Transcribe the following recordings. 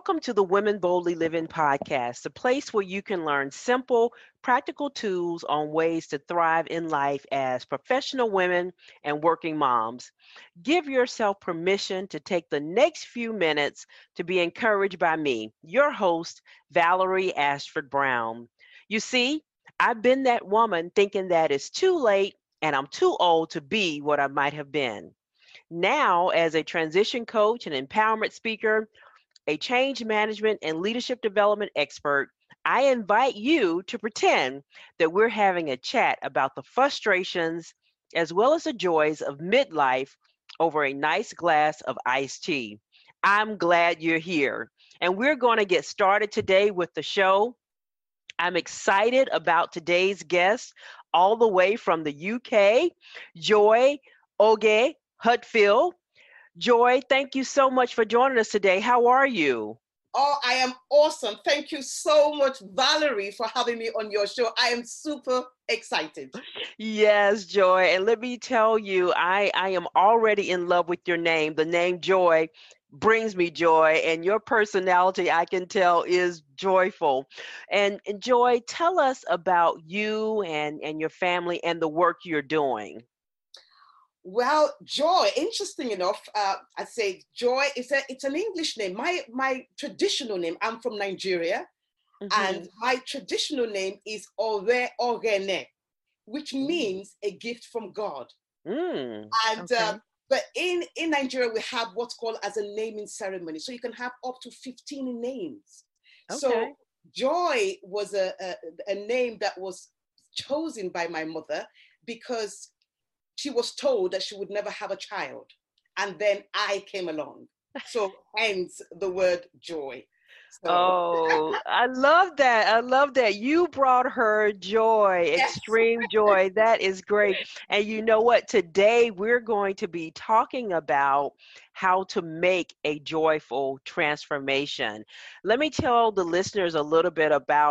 Welcome to the Women Boldly Living podcast, the place where you can learn simple, practical tools on ways to thrive in life as professional women and working moms. Give yourself permission to take the next few minutes to be encouraged by me, your host, Valerie Ashford Brown. You see, I've been that woman thinking that it's too late and I'm too old to be what I might have been. Now, as a transition coach and empowerment speaker, a change management and leadership development expert, I invite you to pretend that we're having a chat about the frustrations as well as the joys of midlife over a nice glass of iced tea. I'm glad you're here. And we're going to get started today with the show. I'm excited about today's guest, all the way from the UK, Joy Oge Hutfield. Joy, thank you so much for joining us today. How are you? Oh, I am awesome. Thank you so much, Valerie, for having me on your show. I am super excited. Yes, Joy. And let me tell you, I am already in love with your name. The name Joy brings me joy, and your personality, I can tell, is joyful. And Joy, tell us about you and your family and the work you're doing. Well, Joy, interesting enough, I say Joy, it's an English name. My traditional name, I'm from Nigeria, and my traditional name is Ore Orene, which means a gift from God. And Okay. but in Nigeria, we have what's called as a naming ceremony. So you can have up to 15 names. Okay. So Joy was a name that was chosen by my mother because she was told that she would never have a child. And then I came along. So hence the word Joy. So Oh, I love that. I love that. You brought her joy, yes. extreme joy. That is great. And you know what? Today we're going to be talking about how to make a joyful transformation. Let me tell the listeners a little bit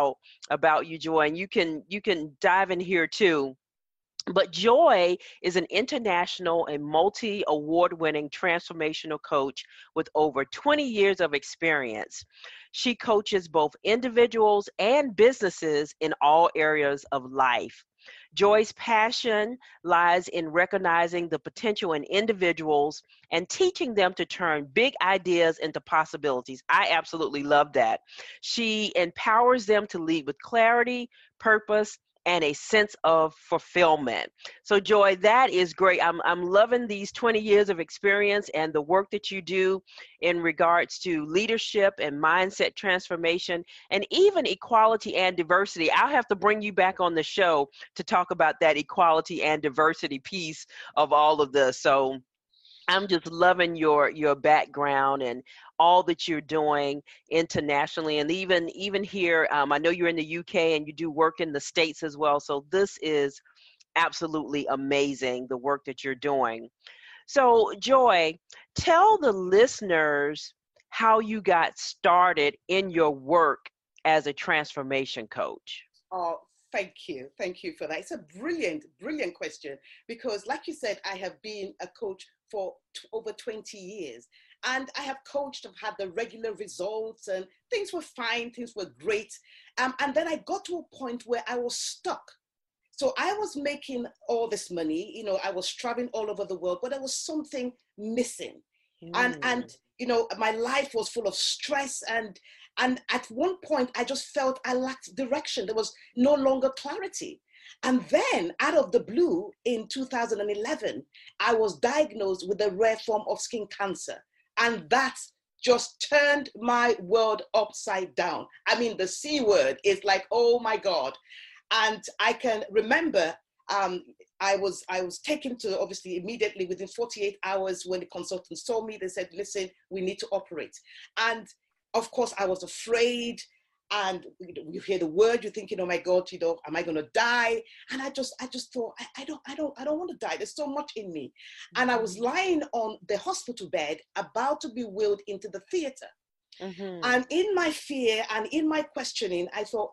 about you, Joy, and you can dive in here too. But Joy is an international and multi award winning transformational coach with over 20 years of experience. She coaches both individuals and businesses in all areas of life. Joy's passion lies in recognizing the potential in individuals and teaching them to turn big ideas into possibilities. I absolutely love that. She empowers them to lead with clarity, purpose, and a sense of fulfillment. So Joy, that is great. I'm loving these 20 years of experience and the work that you do in regards to leadership and mindset transformation and even equality and diversity. I'll have to bring you back on the show to talk about that equality and diversity piece of all of this. So I'm just loving your background and all that you're doing internationally, and even here. I know you're in the UK and you do work in the States as well. So this is absolutely amazing, the work that you're doing. So Joy, tell the listeners how you got started in your work as a transformation coach. Oh, thank you. Thank you for that. It's a brilliant, brilliant question because, like you said, I have been a coach for over 20 years and I have coached, I've had the regular results and things were fine, things were great. And then I got to a point where I was stuck. So I was making all this money, I was traveling all over the world, but there was something missing. And Mm, my life was full of stress and at one point I just felt I lacked direction. There was no longer clarity. And then out of the blue in 2011, I was diagnosed with a rare form of skin cancer. And that just turned my world upside down. I mean, the C word is like, oh my God. And I can remember um, I was taken to, obviously immediately within 48 hours when the consultant saw me, they said, listen, we need to operate. And of course I was afraid, and you hear the word, you're thinking, oh my God, am I going to die? And I just thought, I don't want to die. There's so much in me. And I was mhm, lying on the hospital bed about to be wheeled into the theater. mhm, And in my fear and in my questioning, I thought,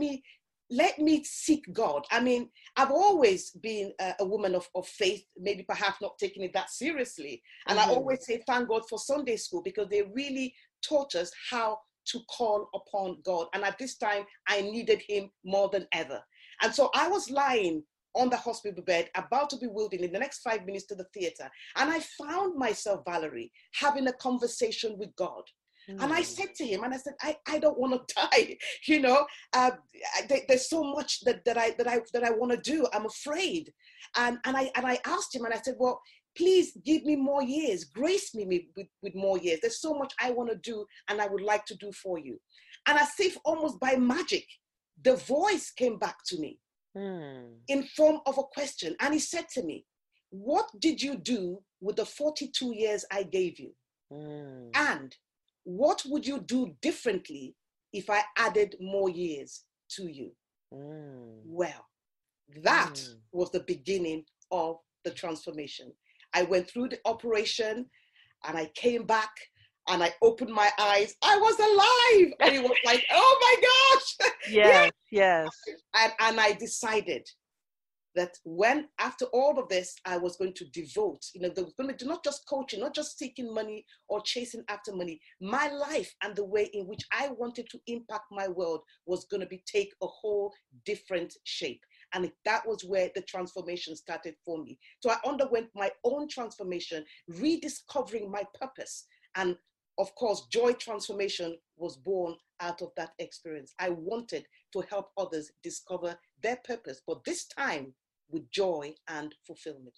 let me seek God. I mean, I've always been a woman of faith, maybe perhaps not taking it that seriously. And I mhm, always say, thank God for Sunday school, because they really taught us how to call upon God. And at this time, I needed him more than ever. And so I was lying on the hospital bed, about to be wheeled in the next 5 minutes to the theater. And I found myself, Valerie, having a conversation with God. And I said to him, and I said, I don't want to die. You know, there's so much that I want to do. I'm afraid. And I asked him, and I said, well, please give me more years. Grace me with more years. There's so much I want to do, and I would like to do for you. And as if almost by magic, the voice came back to me in form of a question. And he said to me, what did you do with the 42 years I gave you? And what would you do differently if I added more years to you? Well, that was the beginning of the transformation. I went through the operation and I came back and I opened my eyes. I was alive. And it was like, oh my gosh. Yes. And I decided that when, after all of this, I was going to devote, there was going to be not just coaching, not just seeking money or chasing after money. My life and the way in which I wanted to impact my world was going to take a whole different shape. And that was where the transformation started for me. So I underwent my own transformation, rediscovering my purpose. And of course, Joy Transformation was born out of that experience. I wanted to help others discover their purpose, but this time with joy and fulfillment.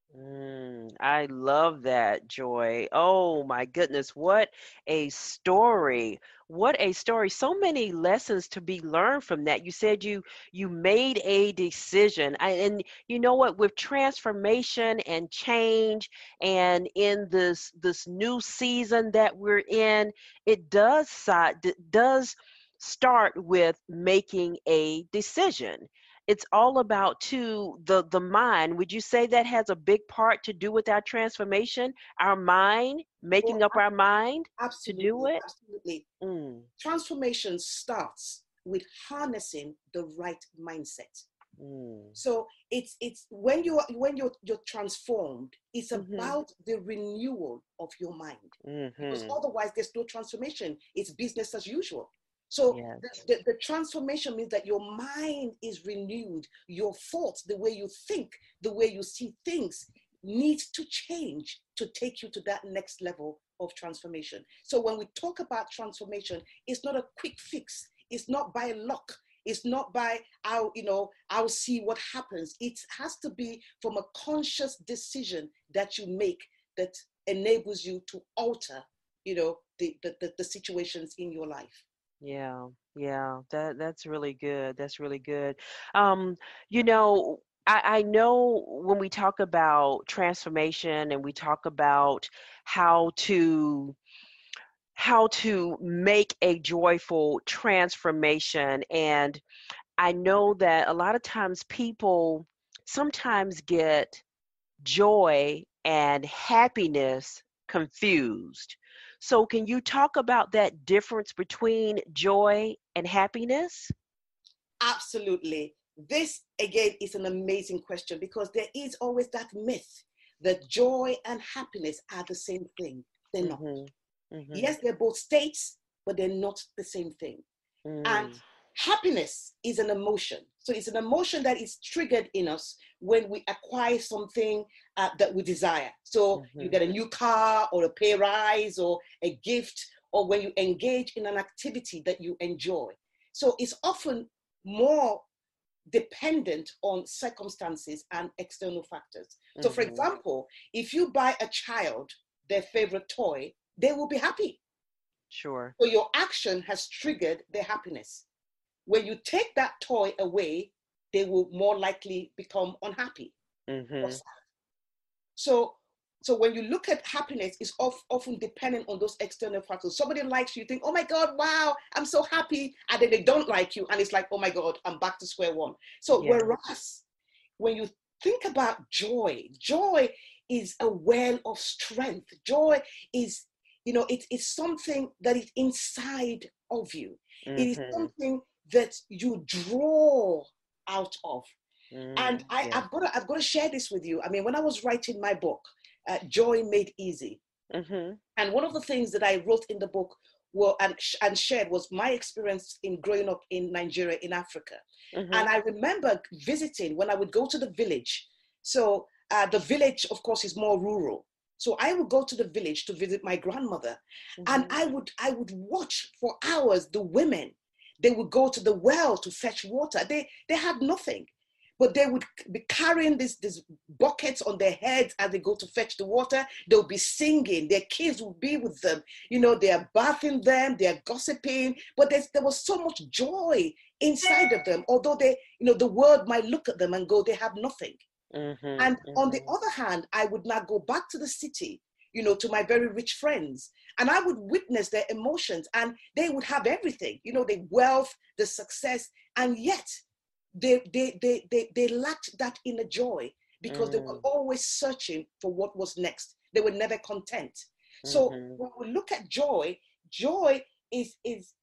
I love that, Joy. Oh my goodness, what a story. What a story. So many lessons to be learned from that. You said you made a decision. And you know what, with transformation and change and in this new season that we're in, it does start with making a decision. It's all about the mind. Would you say that has a big part to do with our transformation, our mind, making up our mind to do it? Absolutely. Transformation starts with harnessing the right mindset. So it's when you're transformed, it's about the renewal of your mind. Because otherwise there's no transformation. It's business as usual. So the transformation means that your mind is renewed. Your thoughts, the way you think, the way you see things, needs to change to take you to that next level of transformation. So when we talk about transformation, it's not a quick fix. It's not by luck. It's not by I'll see what happens. It has to be from a conscious decision that you make that enables you to alter, the situations in your life. Yeah, that's really good. That's really good. I know when we talk about transformation and we talk about how to make a joyful transformation, and I know that a lot of times people sometimes get joy and happiness confused. So can you talk about that difference between joy and happiness? Absolutely. This, again, is an amazing question because there is always that myth that joy and happiness are the same thing. They're not. Yes, they're both states, but they're not the same thing. And happiness is an emotion. So it's an emotion that is triggered in us when we acquire something that we desire. So you get a new car or a pay rise or a gift, or when you engage in an activity that you enjoy. So it's often more dependent on circumstances and external factors. So for example, if you buy a child their favorite toy, they will be happy. Sure. So your action has triggered their happiness. When you take that toy away, they will more likely become unhappy. Or sad. So when you look at happiness, it's often dependent on those external factors. Somebody likes you, you think, oh my God, wow, I'm so happy. And then they don't like you. And it's like, oh my God, I'm back to square one. So whereas when you think about joy, joy is a well of strength. Joy is, it's something that is inside of you. It is something that you draw out of. And I've got to share this with you. I mean, when I was writing my book, Joy Made Easy, and one of the things that I wrote in the book and shared was my experience in growing up in Nigeria, in Africa. And I remember visiting when I would go to the village. So the village, of course, is more rural. So I would go to the village to visit my grandmother, and I would watch for hours the women. They would go to the well to fetch water. They had nothing, but they would be carrying this buckets on their heads as they go to fetch the water. They'll be singing. Their kids will be with them. You know, they are bathing them. They are gossiping. But there was so much joy inside of them. Although they, you know, the world might look at them and go, they have nothing. And on the other hand, I would now go back to the city, you know, to my very rich friends, and I would witness their emotions, and they would have everything, you know, the wealth, the success, and yet they lacked that inner joy because they were always searching for what was next. They were never content. So when we look at joy, joy is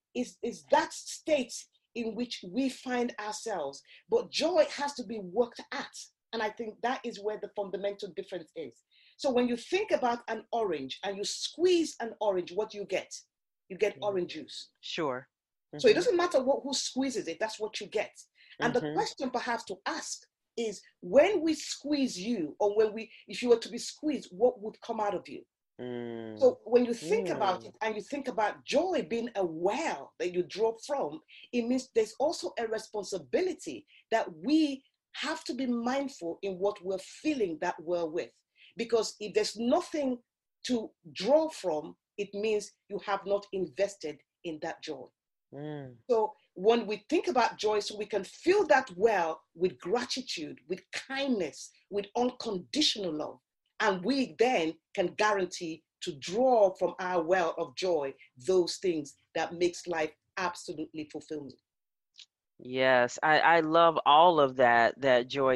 that state in which we find ourselves, but joy has to be worked at. And I think that is where the fundamental difference is. So when you think about an orange and you squeeze an orange, what do you get? You get orange juice. Sure. So it doesn't matter who squeezes it, that's what you get. And the question perhaps to ask is, when we squeeze you, or if you were to be squeezed, what would come out of you? So when you think about it, and you think about joy being a well that you draw from, it means there's also a responsibility that we have to be mindful in what we're filling that well with. Because if there's nothing to draw from, it means you have not invested in that joy. So when we think about joy, so we can fill that well with gratitude, with kindness, with unconditional love. And we then can guarantee to draw from our well of joy those things that makes life absolutely fulfilling. Yes, I love all of that Joy.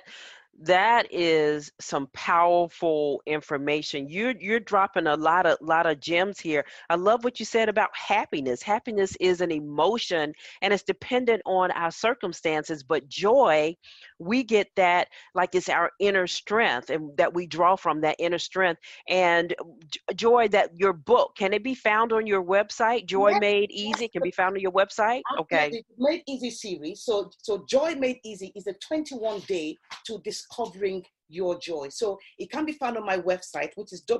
That is some powerful information. You're dropping a lot of gems here. I love what you said about happiness. Happiness is an emotion and it's dependent on our circumstances, but joy, we get that like it's our inner strength, and that we draw from that inner strength. And Joy, that your book, can it be found on your website? Joy Yes, Made Easy can be found on your website? Okay. absolutely. Made Easy series. So Joy Made Easy is a 21-day to discovering your joy. So it can be found on my website, which is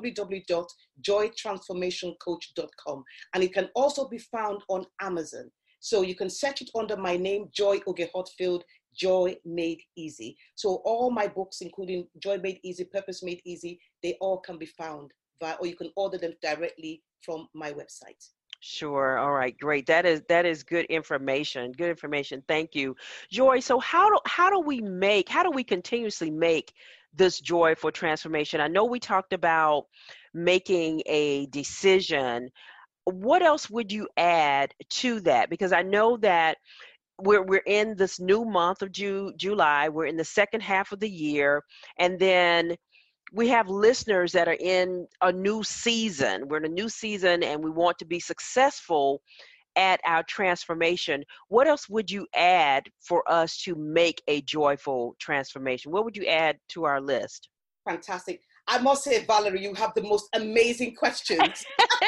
www.joytransformationcoach.com. And it can also be found on Amazon. So you can search it under my name, Joy Oge Hotfield, Joy Made Easy. So all my books, including Joy Made Easy, Purpose Made Easy, they all can be found or you can order them directly from my website. Sure. All right. Great. That is good information. Good information. Thank you, Joy. So how do we continuously make this joyful transformation? I know we talked about making a decision. What else would you add to that? Because I know that we're in this new month of July. We're in the second half of the year, and then we have listeners that are in a new season. We're in a new season and we want to be successful at our transformation. What else would you add for us to make a joyful transformation? What would you add to our list? Fantastic. I must say, Valerie, you have the most amazing questions.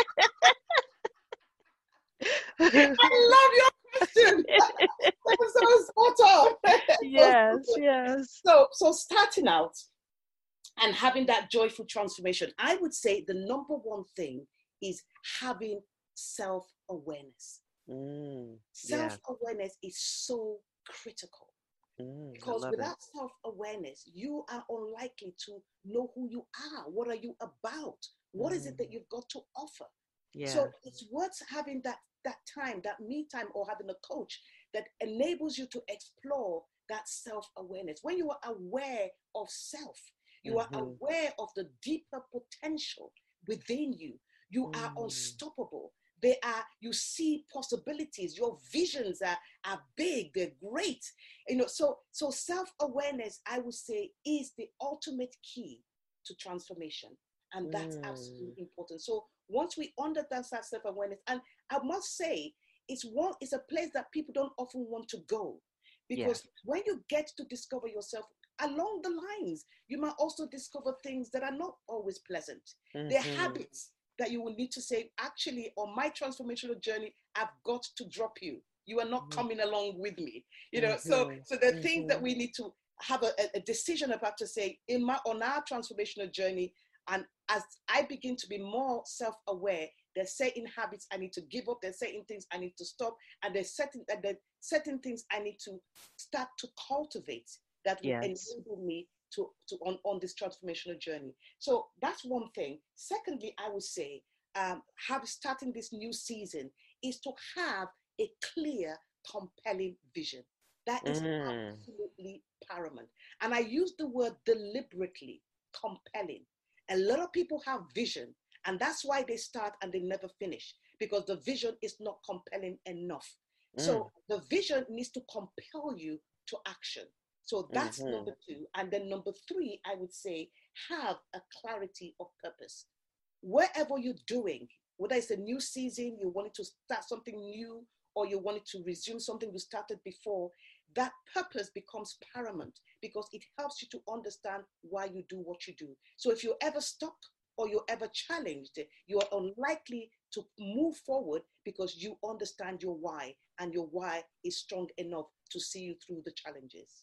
I love your question. That was so spot on. Yes. So starting out and having that joyful transformation, I would say the number one thing is having self-awareness. Self-awareness is so critical. Because without self-awareness, you are unlikely to know who you are. What are you about? What is it that you've got to offer? Yeah. So it's worth having that time, that me time, or having a coach that enables you to explore that self-awareness. When you are aware of self, you are aware of the deeper potential within you. You are unstoppable. You see possibilities. Your visions are big. They're great. You know, so self-awareness, I would say, is the ultimate key to transformation. And that's absolutely important. So once we understand that self-awareness, and I must say, it's a place that people don't often want to go. Because when you get to discover yourself, along the lines, you might also discover things that are not always pleasant. They're habits. that you will need to say, actually, on my transformational journey, I've got to drop you. You are not coming along with me. So the things that we need to have a decision about to say, on our transformational journey, and as I begin to be more self-aware, there's certain habits I need to give up, there's certain things I need to stop, and there's certain things I need to start to cultivate that will enable me to on this transformational journey. So that's one thing. Secondly, I would say, starting this new season is to have a clear, compelling vision. That is absolutely paramount. And I use the word deliberately, compelling. A lot of people have vision, and that's why they start and they never finish, because the vision is not compelling enough. So the vision needs to compel you to action. So that's number two. And then number three, I would say, have a clarity of purpose. Wherever you're doing, whether it's a new season, you wanted to start something new, or you wanted to resume something you started before, that purpose becomes paramount, because it helps you to understand why you do what you do. So if you're ever stuck or you're ever challenged, you are unlikely to move forward, because you understand your why, and your why is strong enough to see you through the challenges.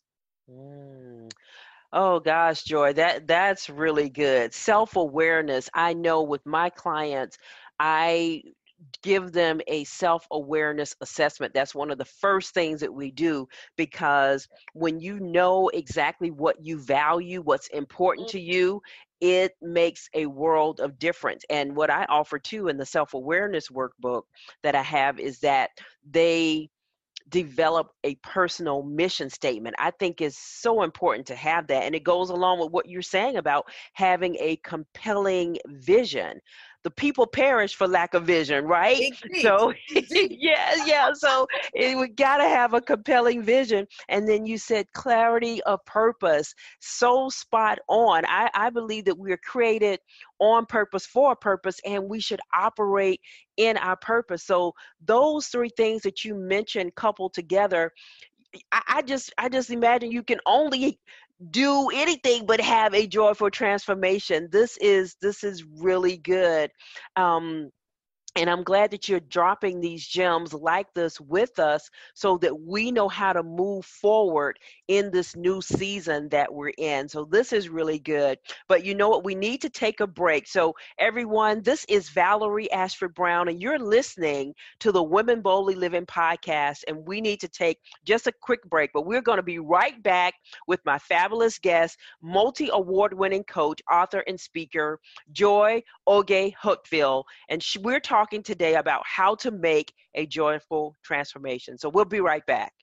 Oh gosh, Joy, that's really good. Self-awareness. I know with my clients, I give them a self-awareness assessment. That's one of the first things that we do, because when you know exactly what you value, what's important to you, it makes a world of difference. And what I offer too in the self-awareness workbook that I have is that they develop a personal mission statement. I think is so important to have that. And it goes along with what you're saying about having a compelling vision. The people perish for lack of vision, right? Indeed. So yeah. So we got to have a compelling vision. And then you said clarity of purpose. So spot on. I believe that we are created on purpose for a purpose, and we should operate in our purpose. So those three things that you mentioned coupled together, I just imagine you can only do anything but have a joyful transformation. This is really good. And I'm glad that you're dropping these gems like this with us, so that we know how to move forward in this new season that we're in. So this is really good. But you know what? We need to take a break. So everyone, this is Valerie Ashford Brown, and you're listening to the Women Boldly Living podcast. And we need to take just a quick break, but we're going to be right back with my fabulous guest, multi-award-winning coach, author, and speaker, Joy Oge-Hookville. And we're talking today about how to make a joyful transformation. So we'll be right back.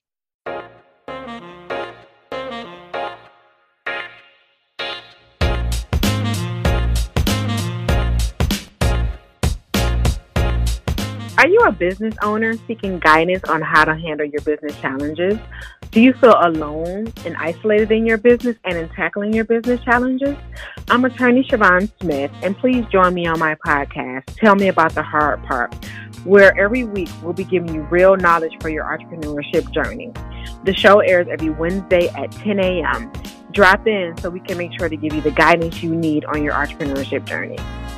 Are you a business owner seeking guidance on how to handle your business challenges? Do you feel alone and isolated in your business and in tackling your business challenges? I'm attorney Siobhan Smith, and please join me on my podcast, Tell Me About the Hard Part, where every week we'll be giving you real knowledge for your entrepreneurship journey. The show airs every Wednesday at 10 a.m. Drop in so we can make sure to give you the guidance you need on your entrepreneurship journey.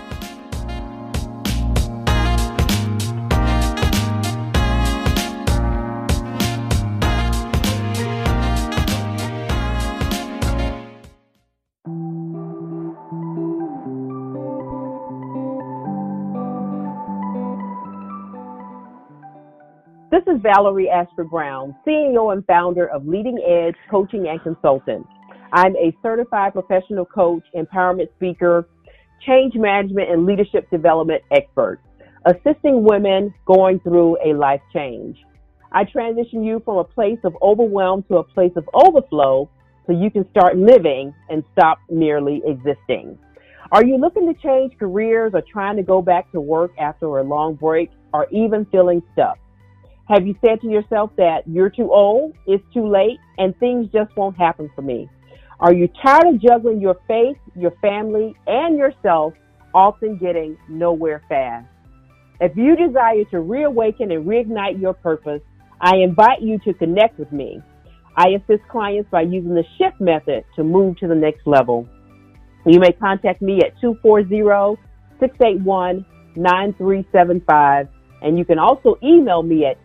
This is Valerie Ashford Brown, CEO and founder of Leading Edge Coaching and Consulting. I'm a certified professional coach, empowerment speaker, change management, and leadership development expert, assisting women going through a life change. I transition you from a place of overwhelm to a place of overflow so you can start living and stop merely existing. Are you looking to change careers, or trying to go back to work after a long break, or even feeling stuck? Have you said to yourself that you're too old, it's too late, and things just won't happen for me? Are you tired of juggling your faith, your family, and yourself, often getting nowhere fast? If you desire to reawaken and reignite your purpose, I invite you to connect with me. I assist clients by using the SHIFT method to move to the next level. You may contact me at 9375. And you can also email me at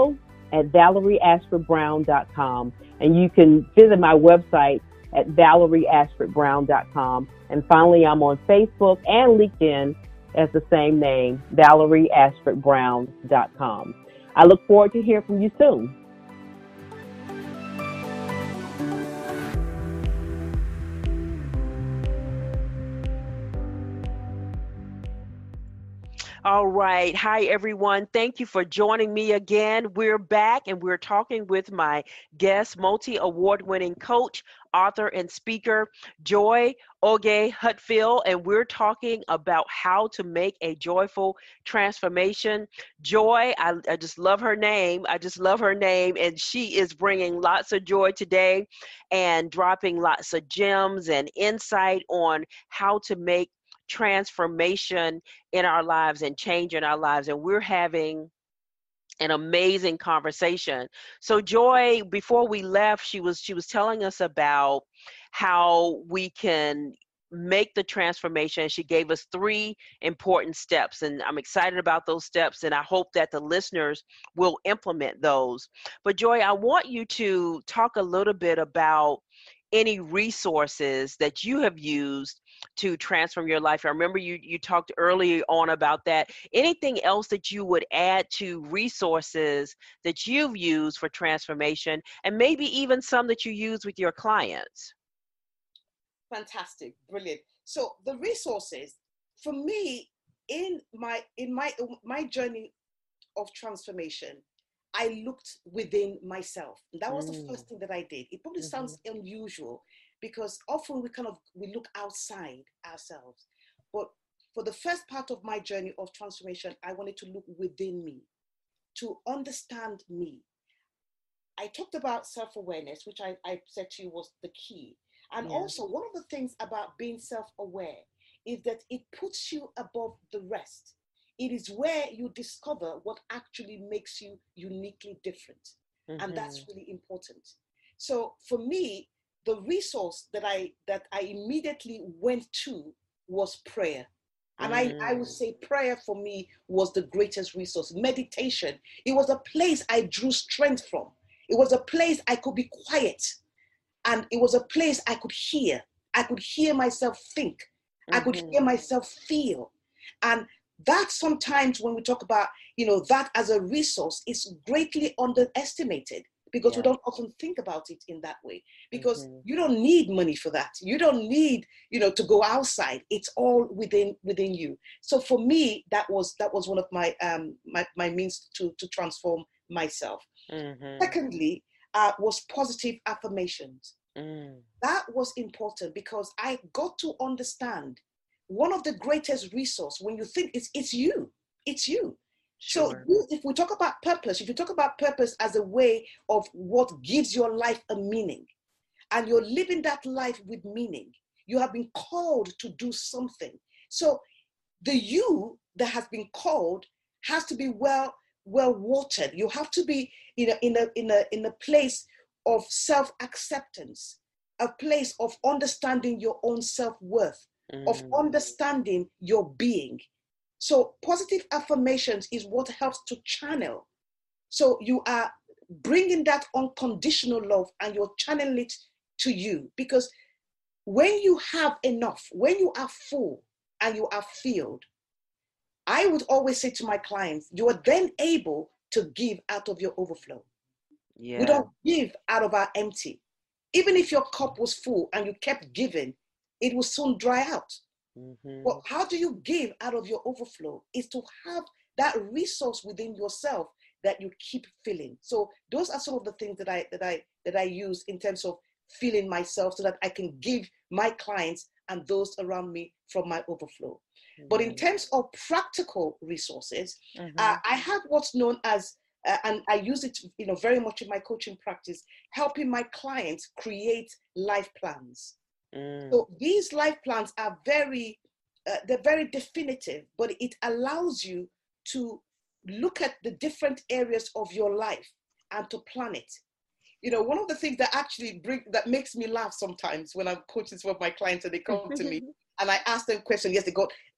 info@valerieashfordbrown.com. And you can visit my website at valerieashfordbrown.com. And finally, I'm on Facebook and LinkedIn as the same name, valerieashfordbrown.com. I look forward to hearing from you soon. All right. Hi, everyone. Thank you for joining me again. We're back and we're talking with my guest, multi-award winning coach, author, and speaker, Joy Oge-Hutfield, and we're talking about how to make a joyful transformation. Joy, I just love her name. I just love her name, and she is bringing lots of joy today and dropping lots of gems and insight on how to make transformation in our lives and change in our lives. And we're having an amazing conversation. So Joy, before we left, she was telling us about how we can make the transformation. She gave us 3 important steps, and I'm excited about those steps, and I hope that the listeners will implement those. But Joy, I want you to talk a little bit about any resources that you have used to transform your life. I remember you talked earlier on about that. Anything else that you would add to resources that you've used for transformation, and maybe even some that you use with your clients? Fantastic, brilliant. So the resources for me in my journey of transformation, I looked within myself. And that was the first thing that I did. It probably sounds unusual because often we look outside ourselves. But for the first part of my journey of transformation, I wanted to look within me, to understand me. I talked about self-awareness, which I said to you was the key. And also, one of the things about being self-aware is that it puts you above the rest. It is where you discover what actually makes you uniquely different. And that's really important. So for me, the resource that I immediately went to was prayer. And I would say prayer for me was the greatest resource. Meditation, it was a place I drew strength from. It was a place I could be quiet. And it was a place I could hear. I could hear myself think. I could hear myself feel. And that sometimes when we talk about, that as a resource, is greatly underestimated because we don't often think about it in that way. Because you don't need money for that. You don't need, to go outside. It's all within you. So for me, that was one of my my means to transform myself. Secondly, was positive affirmations. That was important because I got to understand one of the greatest resource when you think it's you. Sure. So if we talk about purpose, if you talk about purpose as a way of what gives your life a meaning, and you're living that life with meaning, you have been called to do something. So the you that has been called has to be well watered. You have to be in a place of self-acceptance, a place of understanding your own self-worth, of understanding your being. So positive affirmations is what helps to channel. So you are bringing that unconditional love and you're channeling it to you. Because when you have enough, when you are full and you are filled, I would always say to my clients, you are then able to give out of your overflow. Yeah. We don't give out of our empty. Even if your cup was full and you kept giving, it will soon dry out. But how do you give out of your overflow? Is to have that resource within yourself that you keep filling. So those are some of the things that I use in terms of filling myself so that I can give my clients and those around me from my overflow. But in terms of practical resources, I have what's known as and I use it, very much in my coaching practice, helping my clients create life plans. So these life plans are they're very definitive, but it allows you to look at the different areas of your life and to plan it. One of the things that actually that makes me laugh sometimes when I'm coaching some of my clients and they come to me and I ask them questions. Yes, they go,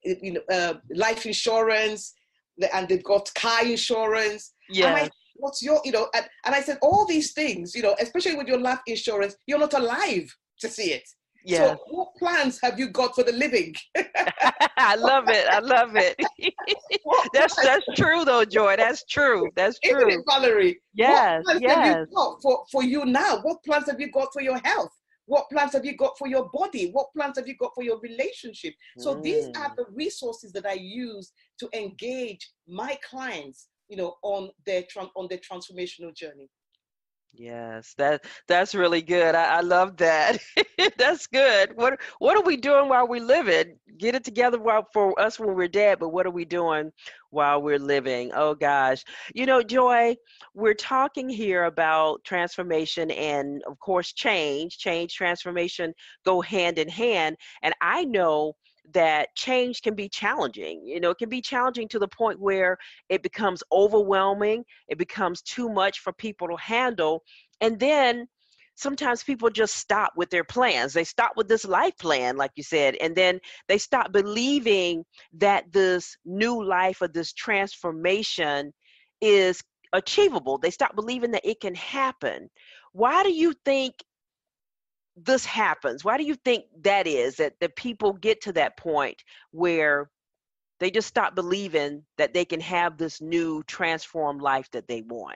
life insurance, and they've got car insurance. Yeah. And what's your, and I said, all these things, especially with your life insurance, you're not alive to see it. Yeah. So what plans have you got for the living? I love it. I love it. That's true though, Joy. That's true. That's true. Isn't it, Valerie? Yes. What plans have you got for you now? What plans have you got for your health? What plans have you got for your body? What plans have you got for your relationship? So these are the resources that I use to engage my clients, on their transformational journey. Yes, that's really good. I love that. That's good. What are we doing while we're living? Get it together for us when we're dead, but what are we doing while we're living? Oh gosh. Joy, we're talking here about transformation and of course change, transformation go hand in hand. And I know that change can be challenging. It can be challenging to the point where it becomes overwhelming. It becomes too much for people to handle. And then sometimes people just stop with their plans. They stop with this life plan, like you said, and then they stop believing that this new life or this transformation is achievable. They stop believing that it can happen. Why do you think this happens? Why do you think that is, that people get to that point where they just stop believing that they can have this new transformed life that they want?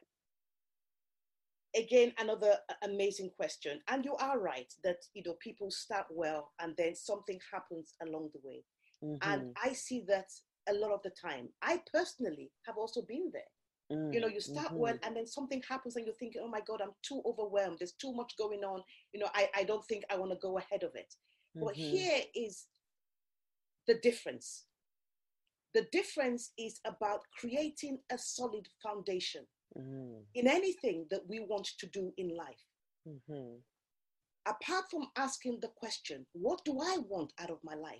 Again, another amazing question. And you are right that, people start well and then something happens along the way. Mm-hmm. And I see that a lot of the time. I personally have also been there. You start well and then something happens and you're thinking, oh my God, I'm too overwhelmed. There's too much going on. I don't think I want to go ahead of it. But here is the difference. The difference is about creating a solid foundation in anything that we want to do in life. Apart from asking the question, what do I want out of my life?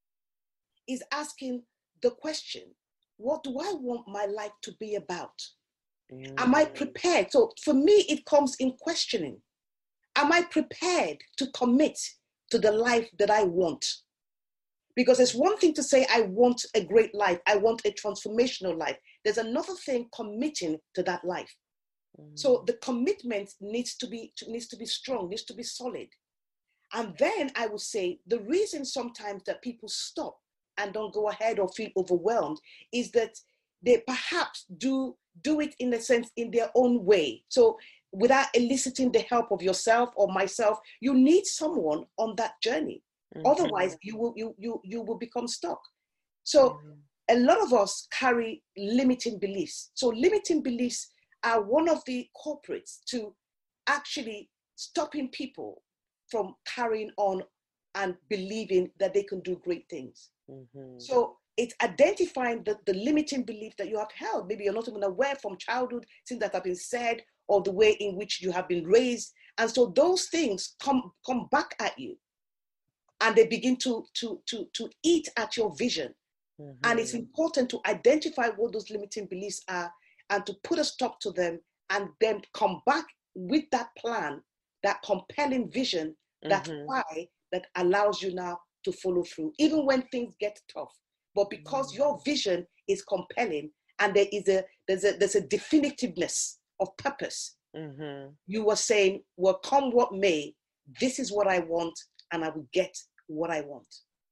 Is asking the question, what do I want my life to be about? Am I prepared? So for me, it comes in questioning. Am I prepared to commit to the life that I want? Because it's one thing to say, I want a great life. I want a transformational life. There's another thing committing to that life. So the commitment needs to be strong, needs to be solid. And then I would say the reason sometimes that people stop and don't go ahead or feel overwhelmed is that they perhaps do it in a sense in their own way. So without eliciting the help of yourself or myself, you need someone on that journey. Otherwise, you will become stuck. So a lot of us carry limiting beliefs. So limiting beliefs are one of the culprits to actually stopping people from carrying on and believing that they can do great things. So it's identifying the limiting belief that you have held. Maybe you're not even aware from childhood, things that have been said, or the way in which you have been raised. And so those things come back at you. And they begin to eat at your vision. And it's important to identify what those limiting beliefs are and to put a stop to them and then come back with that plan, that compelling vision, that why that allows you now to follow through, even when things get tough. But because your vision is compelling and there's a definitiveness of purpose, you were saying, well, come what may, this is what I want and I will get what I want.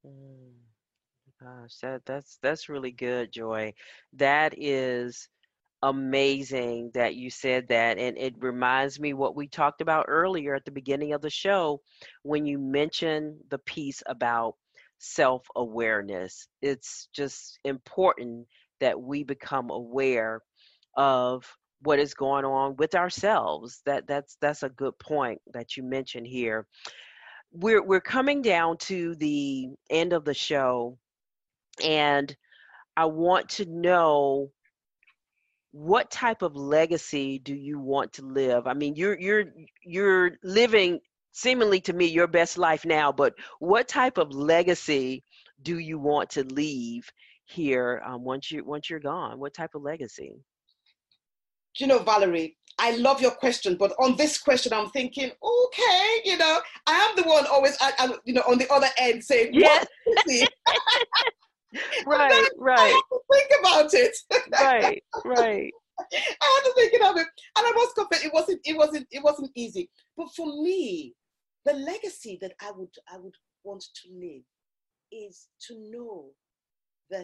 Gosh, that's really good, Joy. That is amazing that you said that. And it reminds me what we talked about earlier at the beginning of the show when you mentioned the piece about self-awareness. It's just important that we become aware of what is going on with ourselves. That's a good point that you mentioned here. We're coming down to the end of the show, and I want to know, what type of legacy do you want to live? I mean, you're living seemingly to me your best life now, but what type of legacy do you want to leave here once you're gone? What type of legacy? Valerie, I love your question, but on this question, I'm thinking, okay, I am the one always, on the other end saying, yes. Right, I right, have to think about it. right, right. I had to think of it, and I must confess, it wasn't easy. But for me, the legacy that I would want to live is to know that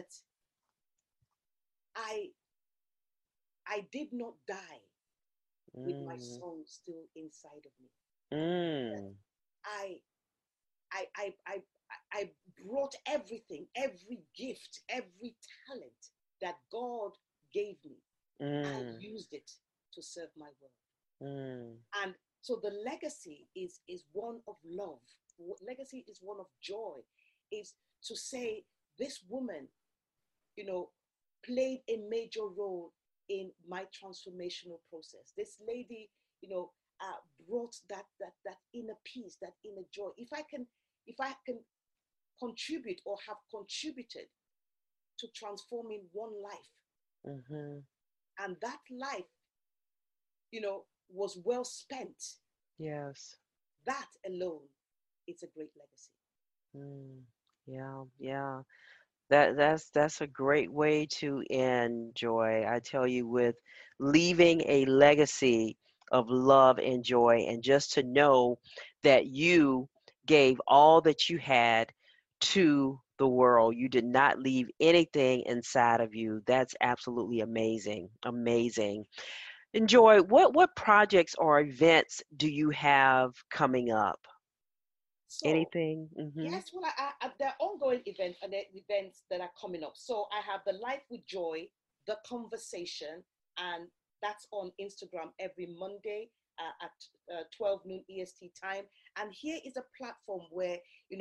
I I did not die with my Mm, song still inside of me. That mm, I I I I I brought everything, every gift, every talent that God gave me. I mm, used it to serve my world. mm, And so the legacy is one of love. Legacy is one of joy. Is to say this woman, you know, played a major role in my transformational process. This lady, you know, brought that inner peace, that inner joy. If I can contribute or have contributed to transforming one life, mm-hmm. and that life, was well spent, Yes. that alone is a great legacy. Mm, yeah, yeah. That's a great way to end, Joy. I tell you, with leaving a legacy of love and joy, and just to know that you gave all that you had to the world. You did not leave anything inside of you. That's absolutely amazing. Amazing. And Joy, what projects or events do you have coming up? So Anything? Mm-hmm. yes, well, there are ongoing events and there are events that are coming up. So I have the Life with Joy, the conversation, and that's on Instagram every Monday at 12 noon EST time. And here is a platform where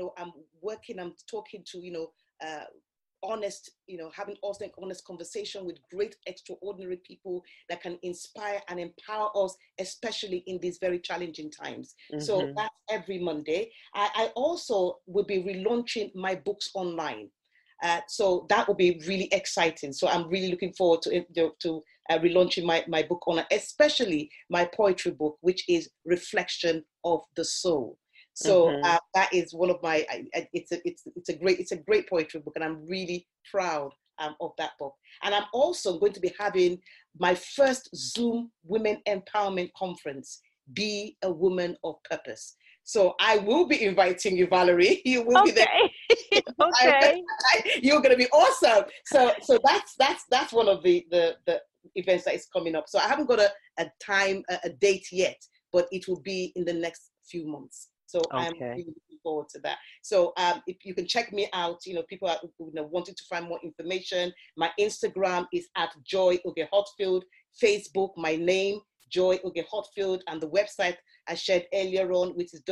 I'm talking to uh, honest, having honest conversation with great, extraordinary people that can inspire and empower us, especially in these very challenging times. So Mm-hmm. that's every Monday. I also will be relaunching my books online. So that will be really exciting. So I'm really looking forward to relaunching my book online, especially my poetry book, which is Reflection of the Soul. So Mm-hmm. that is one of my. It's a great poetry book, and I'm really proud of that book. And I'm also going to be having my first Zoom Women Empowerment Conference. Be a Woman of Purpose. So I will be inviting you, Valerie. You will be there. Okay. Okay. You're going to be awesome. So that's one of the events that is coming up. So I haven't got a date yet, but it will be in the next few months. So I'm Okay. really looking forward to that. So if you can check me out, people are wanting to find more information. My Instagram is at Joy Oge Hotfield. Facebook, my name, Joy Oge Hotfield, and the website I shared earlier on, which is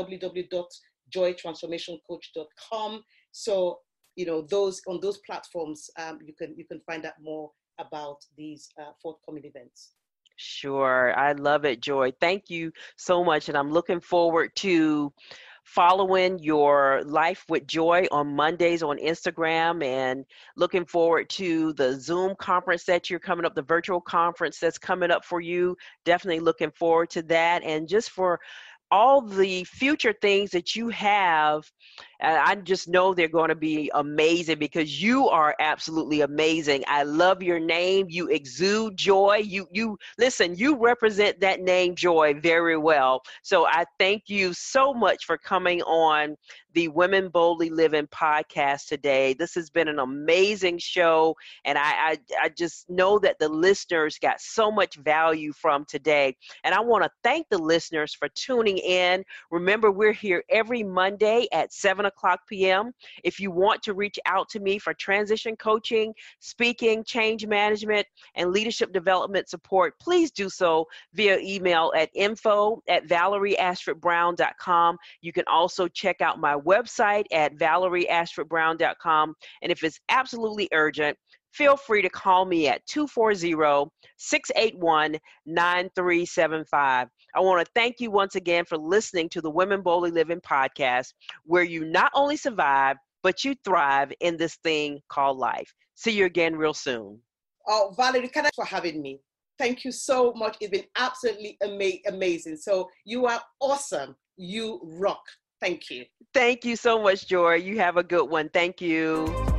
www.joytransformationcoach.com. So those on those platforms, you can find out more about these forthcoming events. Sure. I love it, Joy. Thank you so much. And I'm looking forward to following your Life with Joy on Mondays on Instagram, and looking forward to the Zoom conference that you're coming up, the virtual conference that's coming up for you. Definitely looking forward to that. And just for all the future things that you have, I just know they're going to be amazing, because you are absolutely amazing. I love your name. You exude joy. You listen, you represent that name, Joy, very well. So I thank you so much for coming on the Women Boldly Living podcast today. This has been an amazing show, and I just know that the listeners got so much value from today. And I want to thank the listeners for tuning in. Remember, we're here every Monday at 7 o'clock p.m. If you want to reach out to me for transition coaching, speaking, change management, and leadership development support, please do so via email at info@valerieashfordbrown.com. You can also check out my website at valerieashfordbrown.com. And if it's absolutely urgent, feel free to call me at 240-681-9375. I want to thank you once again for listening to the Women Boldly Living podcast, where you not only survive, but you thrive in this thing called life. See you again real soon. Oh, Valerie, thank you for having me. Thank you so much. It's been absolutely amazing. So you are awesome. You rock. Thank you. Thank you so much, Joy. You have a good one. Thank you.